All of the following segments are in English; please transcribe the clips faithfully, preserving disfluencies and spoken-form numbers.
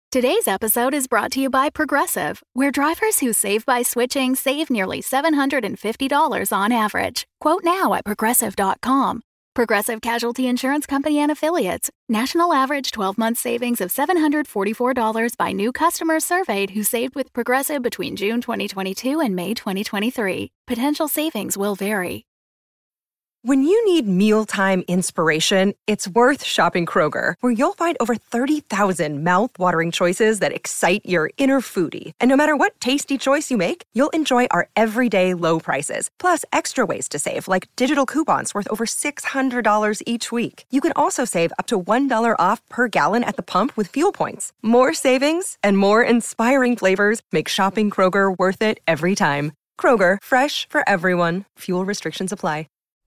Today's episode is brought to you by Progressive, where drivers who save by switching save nearly seven hundred fifty dollars on average. Quote now at progressive dot com. Progressive Casualty Insurance Company and Affiliates. National average twelve-month savings of seven hundred forty-four dollars by new customers surveyed who saved with Progressive between June twenty twenty-two and May twenty twenty-three. Potential savings will vary. When you need mealtime inspiration, it's worth shopping Kroger, where you'll find over thirty thousand mouth-watering choices that excite your inner foodie. And no matter what tasty choice you make, you'll enjoy our everyday low prices, plus extra ways to save, like digital coupons worth over six hundred dollars each week. You can also save up to one dollar off per gallon at the pump with fuel points. More savings and more inspiring flavors make shopping Kroger worth it every time. Kroger, fresh for everyone. Fuel restrictions apply.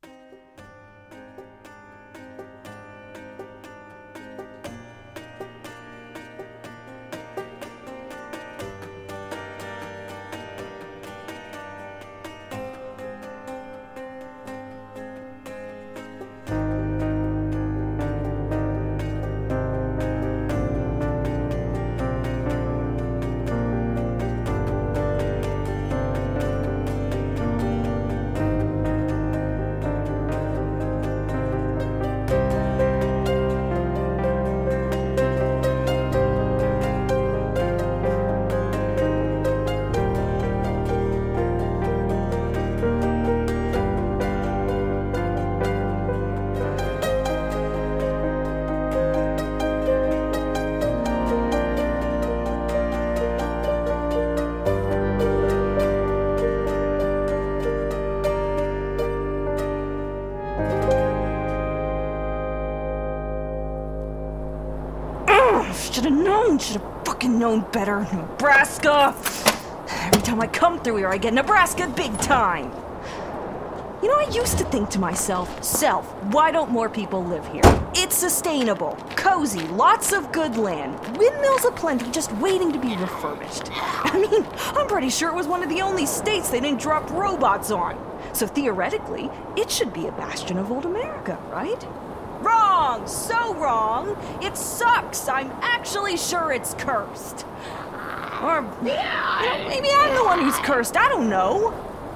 Should have known, should have fucking known better. Nebraska! Every time I come through here, I get Nebraska big time. You know, I used to think to myself, self, why don't more people live here? It's sustainable, cozy, lots of good land, windmills aplenty just waiting to be refurbished. I mean, I'm pretty sure it was one of the only states they didn't drop robots on. So theoretically, it should be a bastion of old America, right? Wrong! So wrong! It sucks! I'm actually sure it's cursed. Or, you know, maybe I'm the one who's cursed. I don't know.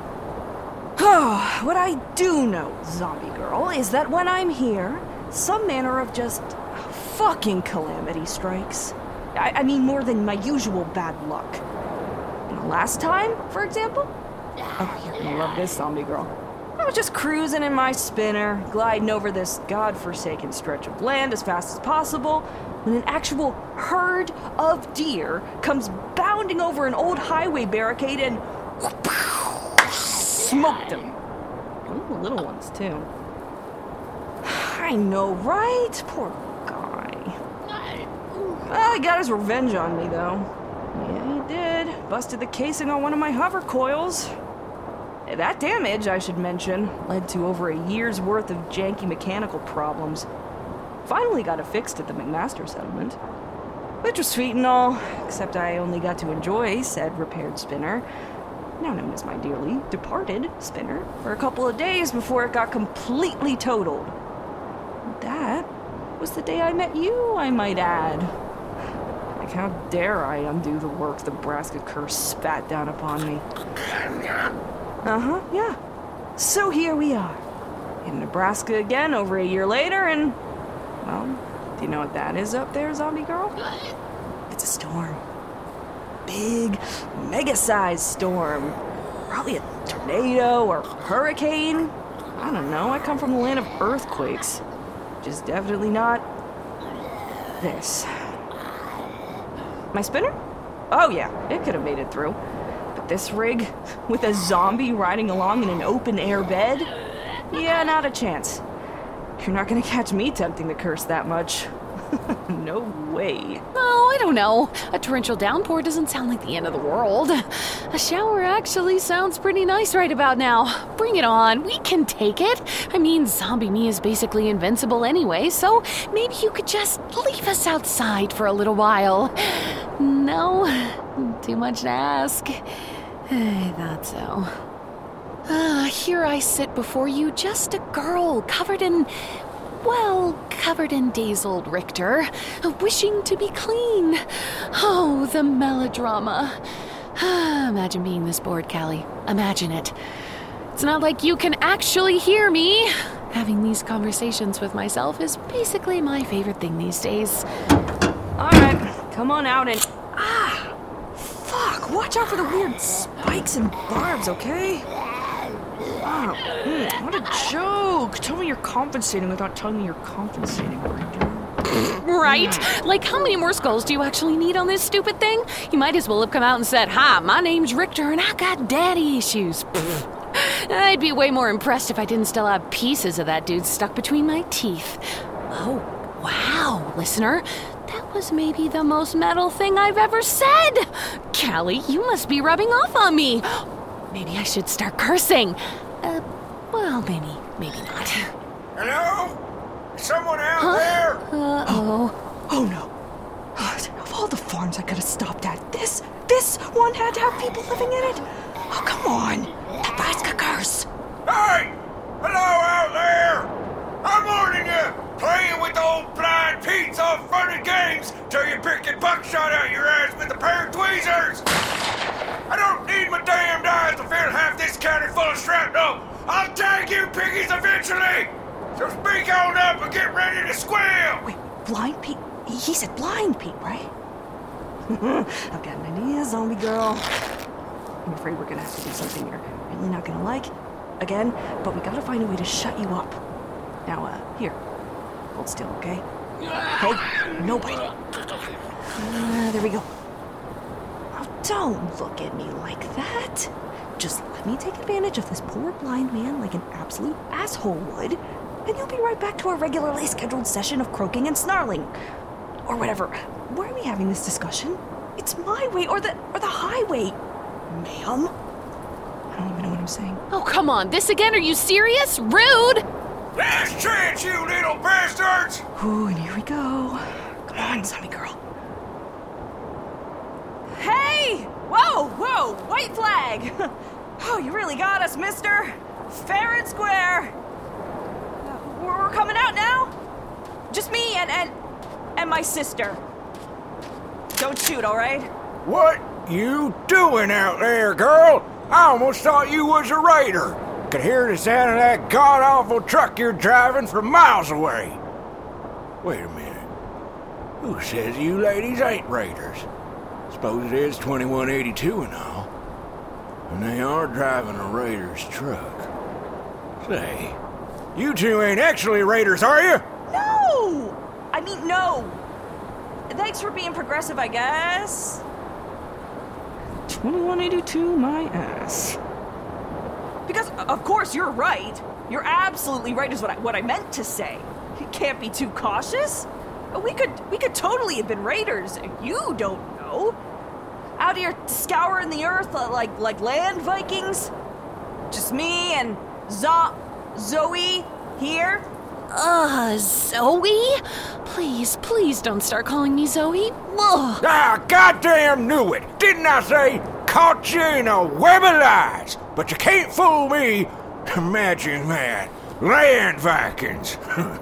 What I do know, zombie girl, is that when I'm here, some manner of just fucking calamity strikes. I, I mean, more than my usual bad luck. And the last time, for example? Oh, you're gonna love this, zombie girl. I was just cruising in my spinner, gliding over this godforsaken stretch of land as fast as possible, when an actual herd of deer comes bounding over an old highway barricade and smoked them. Ooh, the little ones, too. I know, right? Poor guy. Well, he got his revenge on me, though. Yeah, he did. Busted the casing on one of my hover coils. That damage, I should mention, led to over a year's worth of janky mechanical problems. Finally got it fixed at the McMaster settlement. Which was sweet and all, except I only got to enjoy said repaired spinner, now known as my dearly departed spinner, for a couple of days before it got completely totaled. That was the day I met you, I might add. Like, how dare I undo the work the Nebraska curse spat down upon me. Uh-huh, yeah. So here we are, in Nebraska again over a year later, and, well, do you know what that is up there, zombie girl? It's a storm. Big, mega-sized storm. Probably a tornado or hurricane. I don't know, I come from the land of earthquakes. Which is definitely not this. My spinner? Oh yeah, it could have made it through. This rig, with a zombie riding along in an open-air bed? Yeah, not a chance. You're not gonna catch me tempting the curse that much. No way. Oh, I don't know. A torrential downpour doesn't sound like the end of the world. A shower actually sounds pretty nice right about now. Bring it on. We can take it. I mean, zombie me is basically invincible anyway, so maybe you could just leave us outside for a little while. No? Too much to ask. I thought so. Ah, here I sit before you, just a girl covered in... Well, covered in days old Richter, wishing to be clean. the melodrama. Imagine being this bored, Callie. Imagine it. It's not like you can actually hear me. Having these conversations with myself is basically my favorite thing these days. Alright, come on out and... Ah! Fuck! Watch out for the weird spikes and barbs, okay? Oh, mm, what a joke! Tell me you're compensating without telling me you're compensating. Right? Like, how many more skulls do you actually need on this stupid thing? You might as well have come out and said, "Hi, my name's Richter and I got daddy issues." I'd be way more impressed if I didn't still have pieces of that dude stuck between my teeth. Oh, wow, listener. That was maybe the most metal thing I've ever said. Callie, you must be rubbing off on me. Maybe I should start cursing. Uh, well, maybe, maybe not. Hello? Someone out huh? there? Uh-oh. Oh no. Of all the farms I could have stopped at, this, this one had to have people living in it? Oh, come on. Nebraska curse. Hey! Hello out there! I'm warning you! Playing with old blind Pete's all fun and games till you pick your buckshot out your ass with a pair of tweezers! I don't need my damned eyes to fill half this county full of shrapnel! I'll tag you piggies eventually! So speak on up and get ready to squeal! Wait, Blind Pete? He said Blind Pete, right? I've got an idea, zombie girl. I'm afraid we're gonna have to do something you're really not gonna like. Again, but we gotta find a way to shut you up. Now, uh, here. Hold still, okay? Hey, nobody. Uh, there we go. Oh, don't look at me like that. Just let me take advantage of this poor blind man like an absolute asshole would, and you'll be right back to our regularly scheduled session of croaking and snarling. Or whatever. Why are we having this discussion? It's my way or the or the highway, ma'am. I don't even know what I'm saying. Oh, come on. This again? Are you serious? Rude! Last chance, you little bastards! Ooh, and here we go. Come on, zombie girl. Hey! Whoa, whoa, white flag! Oh, you really got us, mister. Fair and square. Uh, we're coming out now? Just me and, and, and my sister. Don't shoot, all right? What you doing out there, girl? I almost thought you was a raider. Could hear the sound of that god-awful truck you're driving from miles away. Wait a minute. Who says you ladies ain't raiders? Suppose it is twenty-one eighty-two and all. And they are driving a raider's truck. Say, you two ain't actually raiders, are you? No! I mean, no. Thanks for being progressive, I guess. twenty-one eighty-two, my ass. Because, of course, you're right. You're absolutely right is what I, what I meant to say. You can't be too cautious. We could we could totally have been raiders. You don't know. Out here scouring the earth like like land Vikings. Just me and Zo- Zoe here. Uh, Zoe? Please, please don't start calling me Zoe. Ugh. Ah, goddamn knew it! Didn't I say, caught you in a web of lies? But you can't fool me. Imagine that. Land Vikings.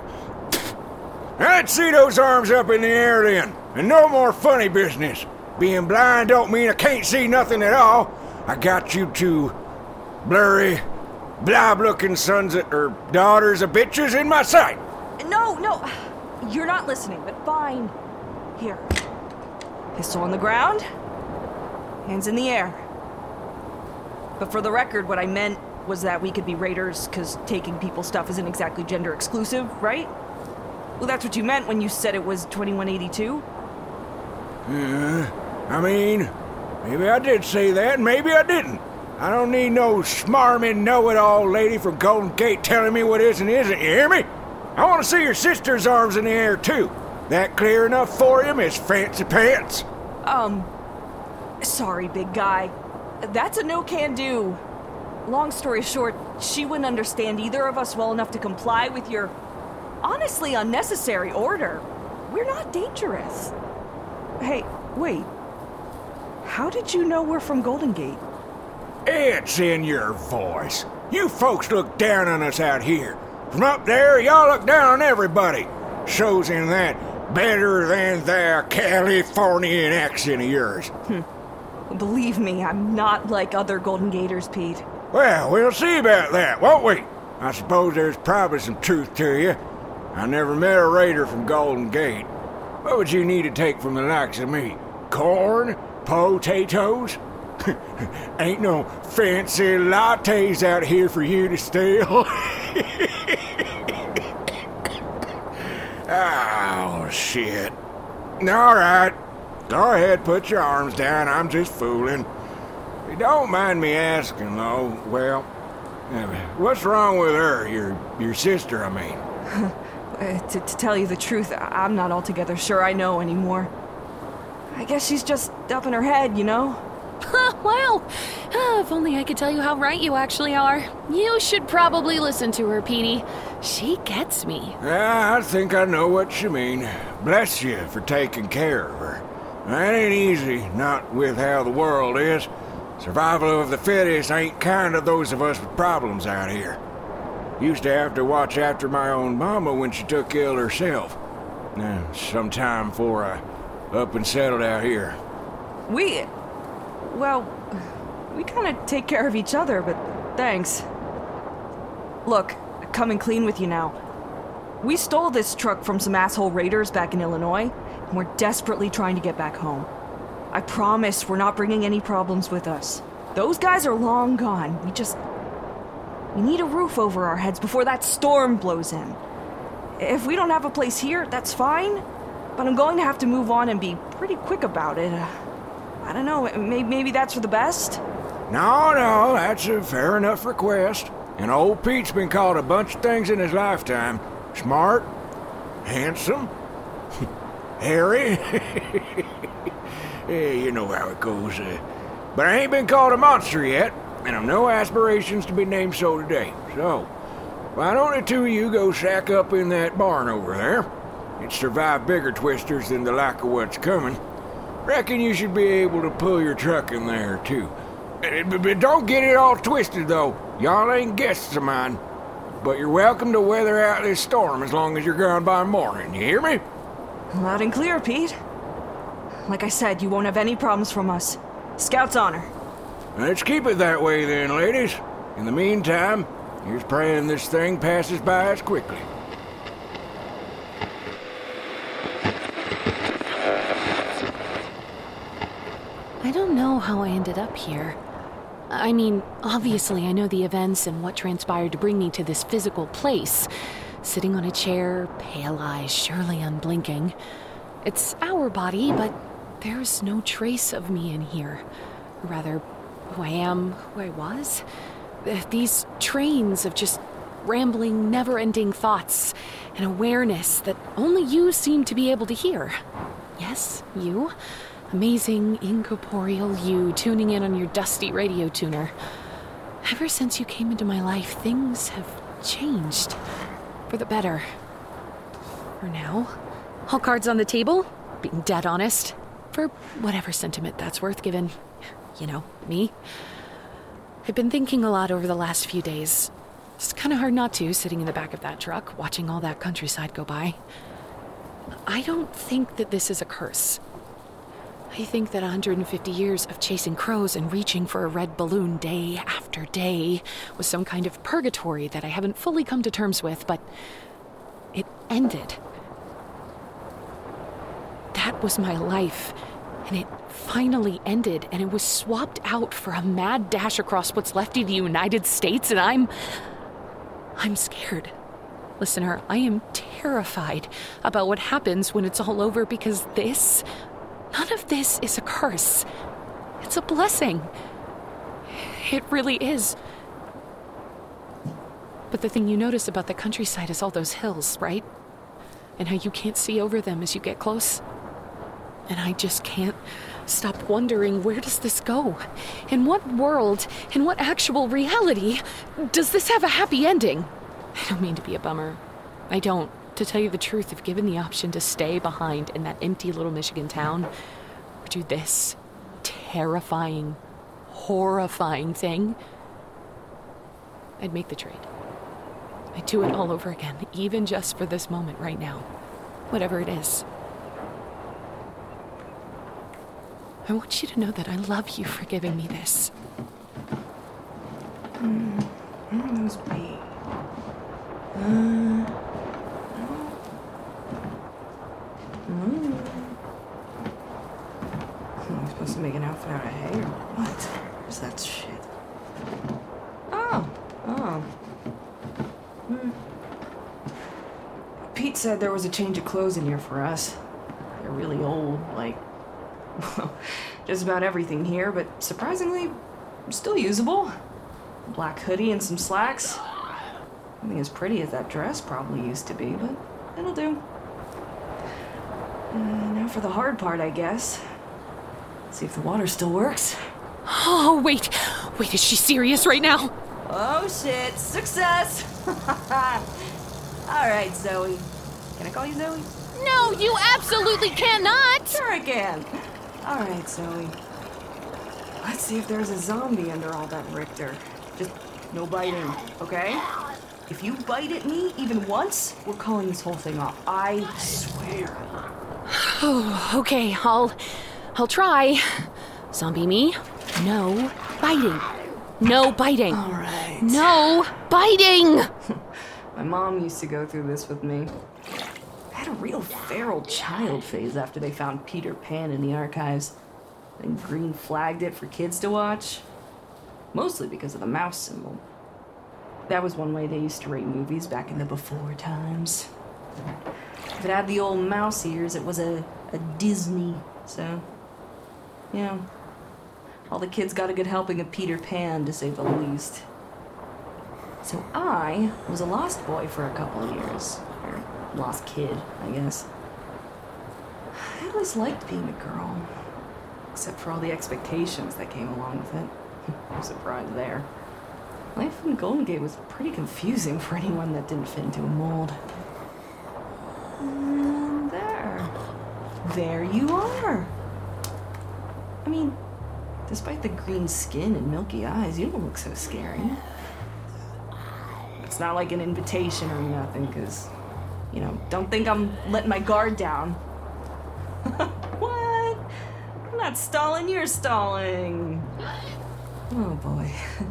I'd see those arms up in the air then, and no more funny business. Being blind don't mean I can't see nothing at all. I got you two blurry, blob-looking sons of, or daughters of bitches in my sight. No, no, you're not listening, but fine. Here. Pistol on the ground, hands in the air. But for the record, what I meant was that we could be raiders because taking people's stuff isn't exactly gender exclusive, right? Well, that's what you meant when you said it was twenty-one eighty-two? Yeah, I mean, maybe I did say that, and maybe I didn't. I don't need no smarmy know-it-all lady from Golden Gate telling me what is and isn't, you hear me? I want to see your sister's arms in the air, too. That clear enough for you, Miss Fancy Pants? Um, sorry, big guy. That's a no-can-do. Long story short, she wouldn't understand either of us well enough to comply with your honestly unnecessary order. We're not dangerous. Hey, wait. How did you know we're from Golden Gate? It's in your voice. You folks look down on us out here. From up there, y'all look down on everybody. Shows in that Better than that Californian accent of yours. Believe me, I'm not like other Golden Gators, Pete. Well, we'll see about that, won't we? I suppose there's probably some truth to you. I never met a raider from Golden Gate. What would you need to take from the likes of me? Corn? Potatoes? Ain't no fancy lattes out here for you to steal. Oh, shit. All right. Go ahead, put your arms down. I'm just fooling. You don't mind me asking, though. Well, what's wrong with her? Your your sister, I mean. Uh, to, to tell you the truth, I- I'm not altogether sure I know anymore. I guess she's just up in her head, you know? Wow. Ah, if only I could tell you how right you actually are. You should probably listen to her, Petey. She gets me. Yeah, I think I know what you mean. Bless you for taking care of her. That ain't easy, not with how the world is. Survival of the fittest ain't kind of those of us with problems out here. Used to have to watch after my own mama when she took ill herself. Uh, sometime before I up and settled out here. We... Well, we kind of take care of each other, but thanks. Look, coming clean with you now. We stole this truck from some asshole raiders back in Illinois, and we're desperately trying to get back home. I promise we're not bringing any problems with us. Those guys are long gone. We just... We need a roof over our heads before that storm blows in. If we don't have a place here, that's fine, but I'm going to have to move on and be pretty quick about it. Uh, I don't know, maybe, maybe that's for the best? No, no, that's a fair enough request. And old Pete's been called a bunch of things in his lifetime. Smart, handsome, hairy. Yeah, you know how it goes. Uh, but I ain't been called a monster yet, and I've no aspirations to be named so today. So, why don't the two of you go shack up in that barn over there? It's survived bigger twisters than the like of what's coming. Reckon you should be able to pull your truck in there, too. But don't get it all twisted, though. Y'all ain't guests of mine. But you're welcome to weather out this storm as long as you're gone by morning. You hear me? Loud and clear, Pete. Like I said, you won't have any problems from us. Scout's honor. Let's keep it that way then, ladies. In the meantime, here's praying this thing passes by us quickly. I don't know how I ended up here. I mean, obviously I know the events and what transpired to bring me to this physical place. Sitting on a chair, pale eyes surely unblinking. It's our body, but there's no trace of me in here. Or rather, who I am, who I was. These trains of just rambling, never-ending thoughts and awareness that only you seem to be able to hear. Yes, you. Amazing, incorporeal you tuning in on your dusty radio tuner. Ever since you came into my life, things have changed. For the better. For now. All cards on the table, being dead honest. For whatever sentiment that's worth, given, you know, me. I've been thinking a lot over the last few days. It's kind of hard not to, sitting in the back of that truck, watching all that countryside go by. I don't think that this is a curse. I think that one hundred fifty years of chasing crows and reaching for a red balloon day after day was some kind of purgatory that I haven't fully come to terms with, but it ended. That was my life, and it finally ended, and it was swapped out for a mad dash across what's left of the United States, and I'm... I'm scared. Listener, I am terrified about what happens when it's all over, because this... None of this is a curse. It's a blessing. It really is. But the thing you notice about the countryside is all those hills, right? And how you can't see over them as you get close. And I just can't stop wondering, where does this go? In what world, in what actual reality, does this have a happy ending? I don't mean to be a bummer. I don't. To tell you the truth, if given the option to stay behind in that empty little Michigan town, or do this terrifying, horrifying thing, I'd make the trade. I'd do it all over again, even just for this moment right now. Whatever it is. I want you to know that I love you for giving me this. Hmm. Where would those be? Uh... Mm. I'm supposed to make an outfit out of hay or what? Where's that shit? Oh, oh. Hmm. Pete said there was a change of clothes in here for us. They're really old, like, well, just about everything here, but surprisingly, still usable. A black hoodie and some slacks. Nothing as pretty as that dress probably used to be, but it'll do. Uh, now for the hard part, I guess. See if the water still works. Oh, wait. Wait, is she serious right now? Oh, shit. Success! All right, Zoe. Can I call you Zoe? No, you absolutely cannot! Sure I can. All right, Zoe. Let's see if there's a zombie under all that Richter. Just no biting, okay? If you bite at me even once, we're calling this whole thing off. I swear. Oh, okay, I'll... I'll try. Zombie me, no biting. No biting. All right. No biting! My mom used to go through this with me. I had a real feral child phase after they found Peter Pan in the archives. Then Green flagged it for kids to watch. Mostly because of the mouse symbol. That was one way they used to rate movies back in the before times. If it had the old mouse ears, it was a, a Disney, so... yeah. All the kids got a good helping of Peter Pan, to say the least. So I was a lost boy for a couple of years. Or lost kid, I guess. I always liked being a girl. Except for all the expectations that came along with it. No surprise there. Life in Golden Gate was pretty confusing for anyone that didn't fit into a mold. And there. There you are. I mean, despite the green skin and milky eyes, you don't look so scary. It's not like an invitation or nothing, because, you know, don't think I'm letting my guard down. What? I'm not stalling, you're stalling. Oh, boy.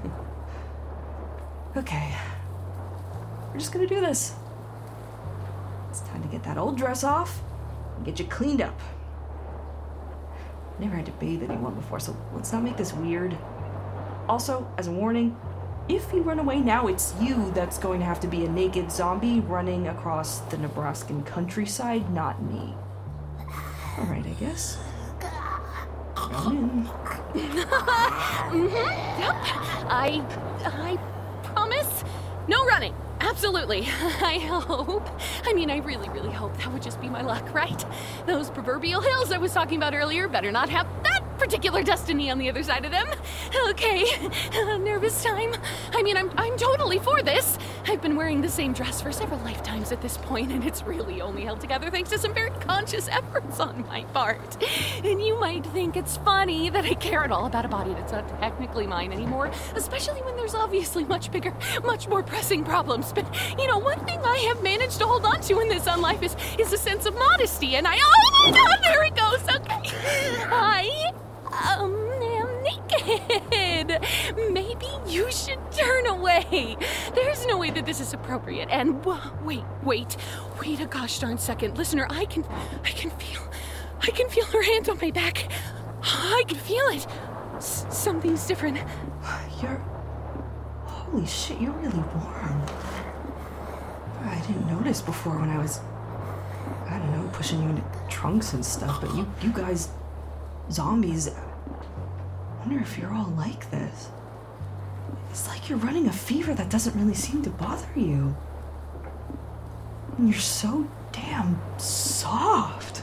Okay. We're just gonna do this. It's time to get that old dress off and get you cleaned up. Never had to bathe anyone before, so let's not make this weird. Also, as a warning, if you run away now, it's you that's going to have to be a naked zombie running across the Nebraskan countryside, not me. Alright, I guess. Run in. Mm-hmm. Yep. I... I promise. No running. Absolutely. I hope. I mean, I really, really hope that would just be my luck, right? Those proverbial hills I was talking about earlier better not have that particular destiny on the other side of them. Okay. Uh, nervous time. I mean, I'm I'm totally for this. I've been wearing the same dress for several lifetimes at this point, and it's really only held together thanks to some very conscious efforts on my part. And you might think it's funny that I care at all about a body that's not technically mine anymore, especially when there's obviously much bigger, much more pressing problems. But, you know, one thing I have managed to hold on to in this life is, is a sense of modesty, and I... Oh my god, there it goes! Okay. I... Um, am naked. Maybe you should turn away. There's no way that this is appropriate. And w- wait, wait, wait a gosh darn second. Listener, I can, I can feel, I can feel her hand on my back. I can feel it. S- something's different. You're... Holy shit, you're really warm. I didn't notice before when I was, I don't know, pushing you into trunks and stuff, but you, you guys... Zombies. I wonder if you're all like this. It's like you're running a fever that doesn't really seem to bother you. And you're so damn soft.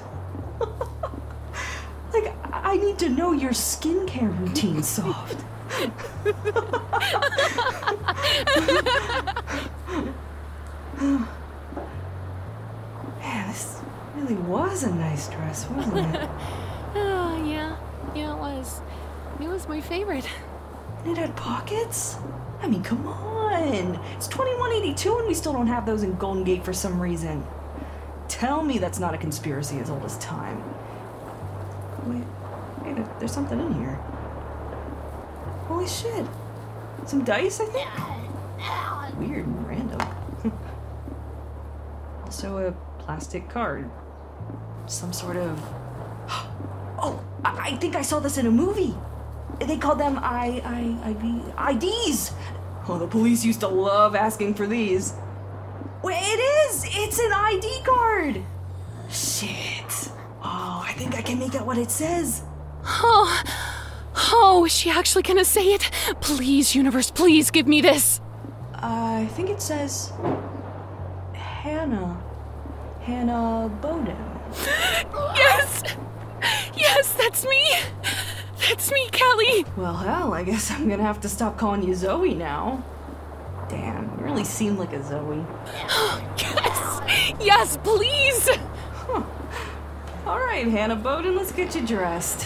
Like, I need to know your skincare routine, soft. Man, this really was a nice dress, wasn't it? Oh, yeah. Yeah, it was. It was my favorite. And it had pockets? I mean, come on. It's twenty-one eighty-two and we still don't have those in Golden Gate for some reason. Tell me that's not a conspiracy as old as time. Wait, wait there, there's something in here. Holy shit. Some dice, I think? Weird and random. Also a plastic card. Some sort of... Oh, I, I think I saw this in a movie. They called them I, I, I, I Ds. Oh, the police used to love asking for these. Wait, it is! It's an I D card! Shit. Oh, I think I can make out what it says. Oh, oh, is she actually gonna say it? Please, universe, please give me this. Uh, I think it says... Hannah. Hannah Bowden. Yes! Yes, that's me! That's me, Callie! Well, hell, I guess I'm gonna have to stop calling you Zoe now. Damn, you really seem like a Zoe. Yes! Yes, please! Huh. Alright, Hannah Bowden, let's get you dressed.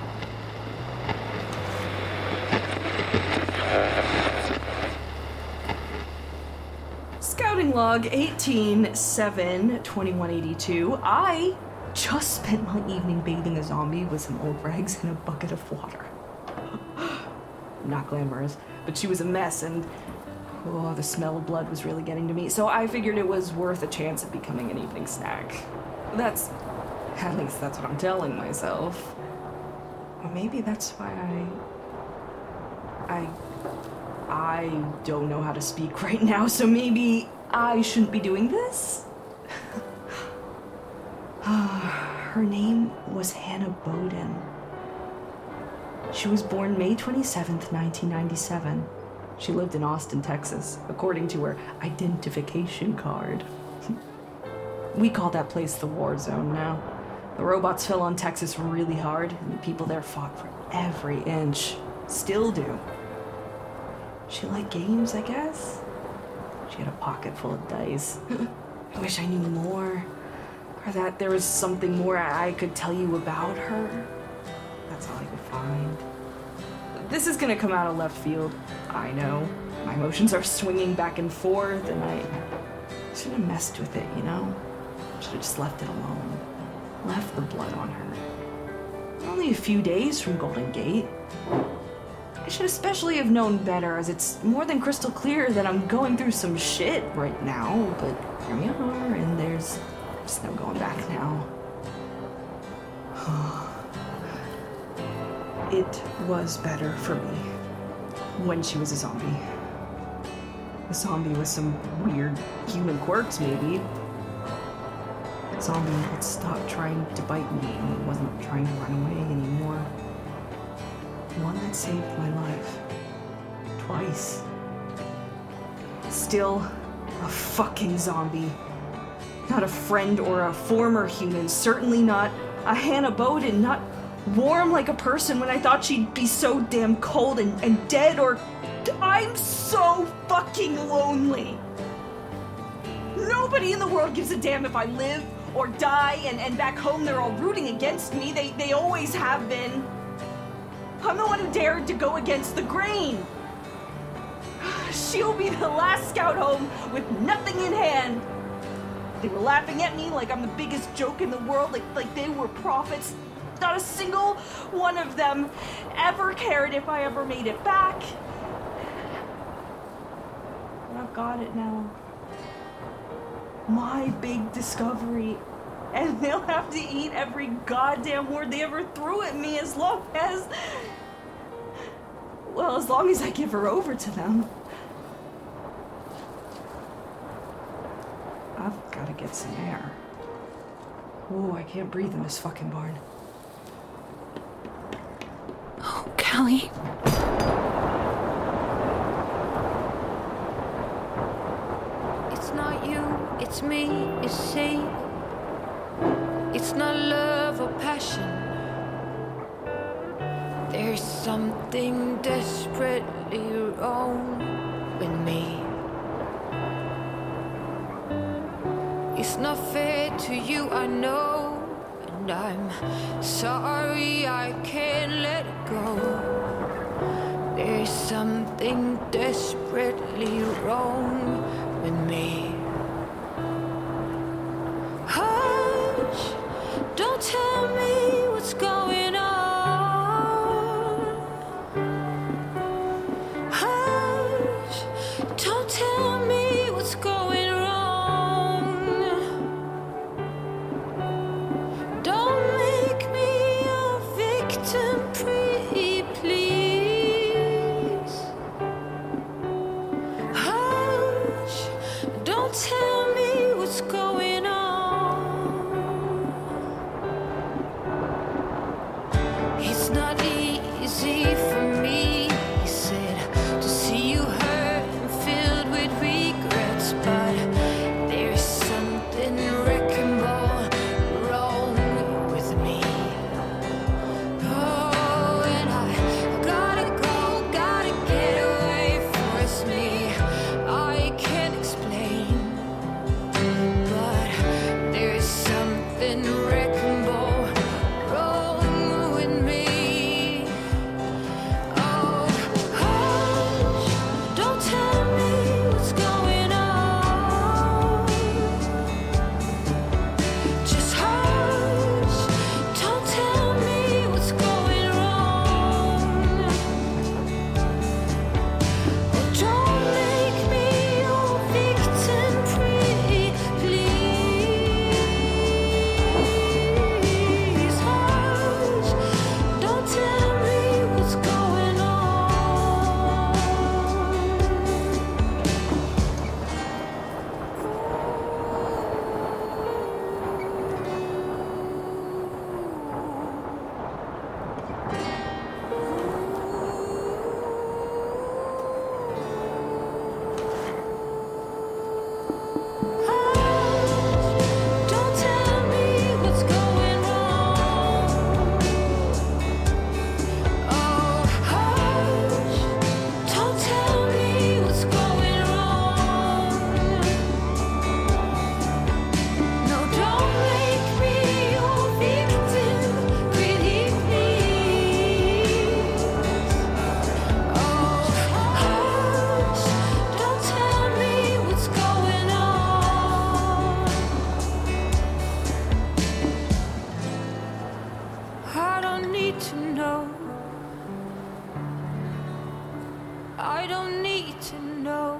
Scouting log eighteen seven twenty-one eighty-two. I just spent my evening bathing a zombie with some old rags and a bucket of water. Not glamorous, but she was a mess, and oh, the smell of blood was really getting to me, so I figured it was worth a chance of becoming an evening snack. That's... at least that's what I'm telling myself. Or maybe that's why I... I... I don't know how to speak right now, so maybe I shouldn't be doing this? Her name was Hannah Bowden. She was born May twenty-seventh, nineteen ninety-seven. She lived in Austin, Texas, according to her identification card. We call that place the war zone now. The robots fell on Texas really hard, and the people there fought for every inch. Still do. She liked games, I guess. She had a pocket full of dice. I wish I knew more. Or that there was something more I could tell you about her. That's all I could find. This is gonna come out of left field. I know. My emotions are swinging back and forth, and I should have messed with it, you know? Should have just left it alone. Left the blood on her. Only a few days from Golden Gate. I should especially have known better, as it's more than crystal clear that I'm going through some shit right now, but here we are, and there's just no going back now. It was better for me when she was a zombie. A zombie with some weird human quirks, maybe. A zombie that stopped trying to bite me and wasn't trying to run away anymore. One that saved my life. Twice. Still a fucking zombie. Not a friend or a former human. Certainly not a Hannah Bowden. Not warm like a person when I thought she'd be so damn cold and, and dead, or... I'm so fucking lonely. Nobody in the world gives a damn if I live or die, and, and back home they're all rooting against me. They, they always have been. I'm the one who dared to go against the grain. She'll be the last scout home with nothing in hand. They were laughing at me like I'm the biggest joke in the world, like, like they were prophets. Not a single one of them ever cared if I ever made it back. But I've got it now. My big discovery. And they'll have to eat every goddamn word they ever threw at me as long as... Well, as long as I give her over to them. I've gotta get some air. Oh, I can't breathe in this fucking barn. Oh, Callie. It's not you, it's me, it's she. It's not love or passion. There's something desperately wrong with me. It's not fair to you, I know, and I'm sorry I can't let it go. There's something desperately wrong with me. Hush, don't tell me what's going on. easy for me, he said, to see you hurt and filled with regrets, but there's something wrecking ball wrong with me. Oh, and I gotta go, gotta get away, force me, I can't explain, but there's something wrecking ball wrong with me. Oh, hush, don't tell me what's going on. Just hush, don't tell me what's going wrong. Oh, don't make me your victim, pretty please. Hush, don't tell me what's going on. Hush, don't tell me what's going wrong. Oh, hush, don't tell me what's going wrong. No, don't make me your victim, pretty please. Oh, hush, don't tell me what's going on. I don't need to know. I don't need to know.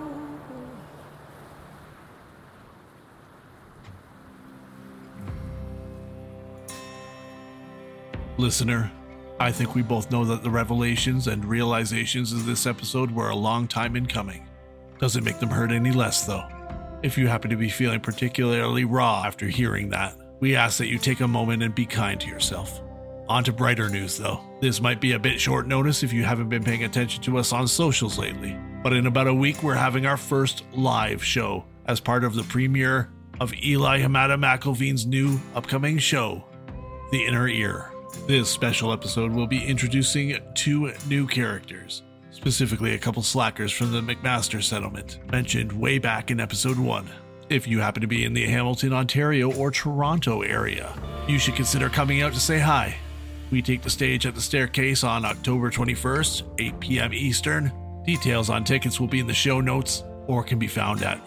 Listener, I think we both know that the revelations and realizations of this episode were a long time in coming. Doesn't make them hurt any less, though. If you happen to be feeling particularly raw after hearing that, we ask that you take a moment and be kind to yourself. On to brighter news, though. This might be a bit short notice if you haven't been paying attention to us on socials lately, but in about a week we're having our first live show as part of the premiere of Eli Hamada McElveen's new upcoming show, The Inner Ear. This special episode will be introducing two new characters, specifically a couple slackers from the McMaster settlement, mentioned way back in episode one. If you happen to be in the Hamilton, Ontario or Toronto area, you should consider coming out to say hi. We take the stage at the Staircase on October twenty-first, eight p.m. Eastern. Details on tickets will be in the show notes or can be found at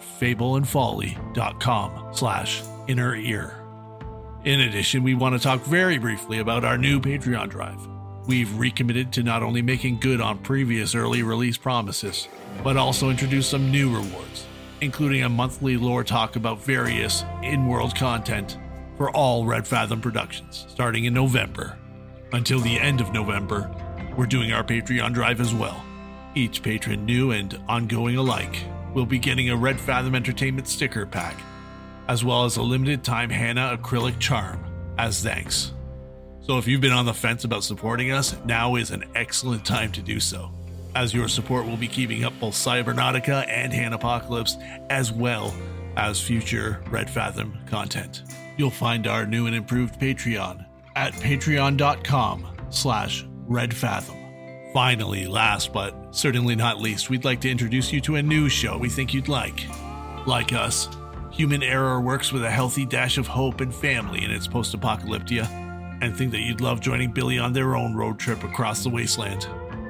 fableandfolly.com slash inner ear. In addition, we want to talk very briefly about our new Patreon drive. We've recommitted to not only making good on previous early release promises, but also introduce some new rewards, including a monthly lore talk about various in-world content for all Red Fathom productions, starting in November. Until the end of November, we're doing our Patreon drive as well. Each patron, new and ongoing alike, will be getting a Red Fathom Entertainment sticker pack, as well as a limited time Hannah acrylic charm as thanks. So if you've been on the fence about supporting us, now is an excellent time to do so, as your support will be keeping up both Cybernautica and Hanapocalypse, as well as future Red Fathom content. You'll find our new and improved Patreon at patreon.com slash redfathom. Finally, last but certainly not least, we'd like to introduce you to a new show we think you'd like. Like us, Human Error works with a healthy dash of hope and family in its post-apocalyptia, and think that you'd love joining Billy on their own road trip across the wasteland.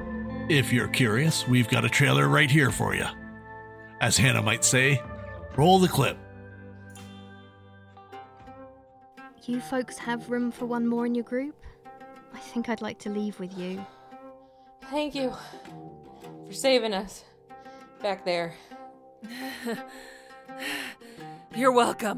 If you're curious, we've got a trailer right here for you. As Hannah might say, roll the clip. You folks have room for one more in your group? I think I'd like to leave with you. Thank you for saving us back there. You're welcome.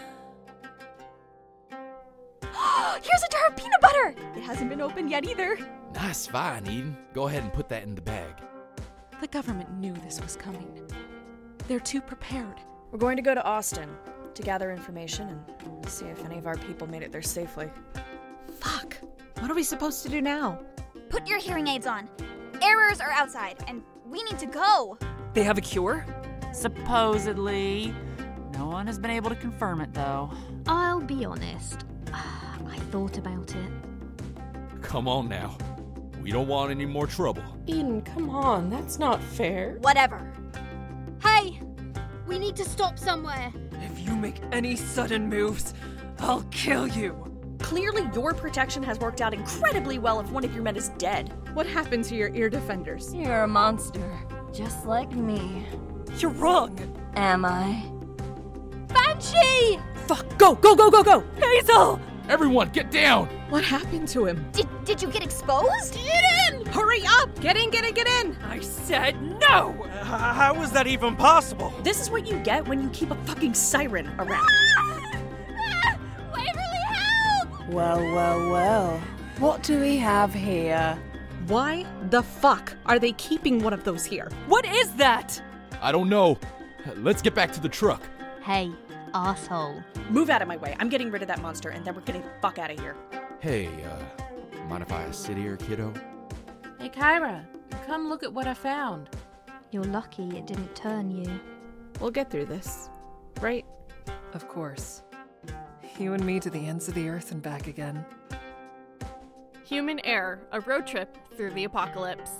Here's a jar of peanut butter! It hasn't been opened yet either. That's fine, Eden. Go ahead and put that in the bag. The government knew this was coming. They're too prepared. We're going to go to Austin to gather information and see if any of our people made it there safely. Fuck. What are we supposed to do now? Put your hearing aids on. Errors are outside, and we need to go. They have a cure? Supposedly. No one has been able to confirm it, though. I'll be honest. I thought about it. Come on now. We don't want any more trouble. Eden, come on. That's not fair. Whatever. Hey! We need to stop somewhere. If you make any sudden moves, I'll kill you. Clearly your protection has worked out incredibly well if one of your men is dead. What happened to your ear defenders? You're a monster, just like me. You're wrong. Am I? Banshee! Fuck, go, go, go, go, go! Hazel! Everyone, get down! What happened to him? Did did you get exposed? Get in! Hurry up! Get in, get in, get in! I said no! Uh, how is that even possible? This is what you get when you keep a fucking siren around. Ah! Waverly, help! Well, well, well. What do we have here? Why the fuck are they keeping one of those here? What is that? I don't know. Let's get back to the truck. Hey, asshole. Move out of my way. I'm getting rid of that monster, and then we're getting the fuck out of here. Hey, uh, mind if I sit here, kiddo? Hey, Kyra, come look at what I found. You're lucky it didn't turn you. We'll get through this, right? Of course. You and me to the ends of the earth and back again. Human Error, a road trip through the apocalypse.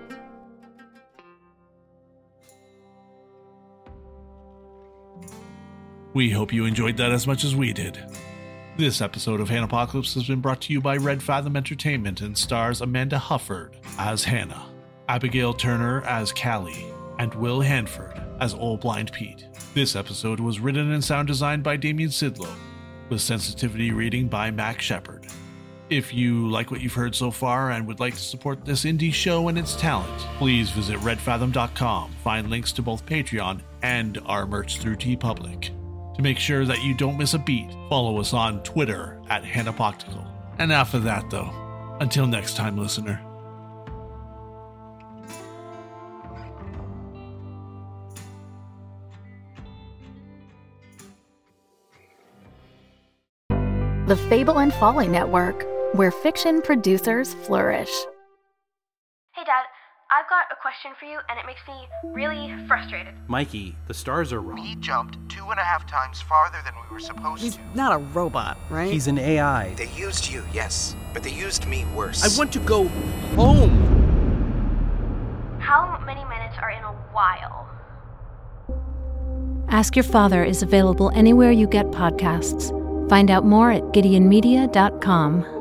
We hope you enjoyed that as much as we did. This episode of Hannahpocalypse has been brought to you by Red Fathom Entertainment and stars Amanda Hufford as Hannah, Abigail Turner as Callie, and Will Hanford as Old Blind Pete. This episode was written and sound designed by Damien Sidlow, with sensitivity reading by Mac Shepard. If you like what you've heard so far and would like to support this indie show and its talent, please visit red fathom dot com, find links to both Patreon and our merch through TeePublic. To make sure that you don't miss a beat, follow us on Twitter at Hannahpoctical. And after that, though, until next time, listener. The Fable and Folly Network, where fiction producers flourish. Hey, Dad, I've got a question for you, and it makes me really frustrated. Mikey, the stars are wrong. We jumped two and a half times farther than we were supposed He's to. not a robot, right? He's an A I. They used you, yes, but they used me worse. I want to go home. How many minutes are in a while? Ask Your Father is available anywhere you get podcasts. Find out more at gideon media dot com.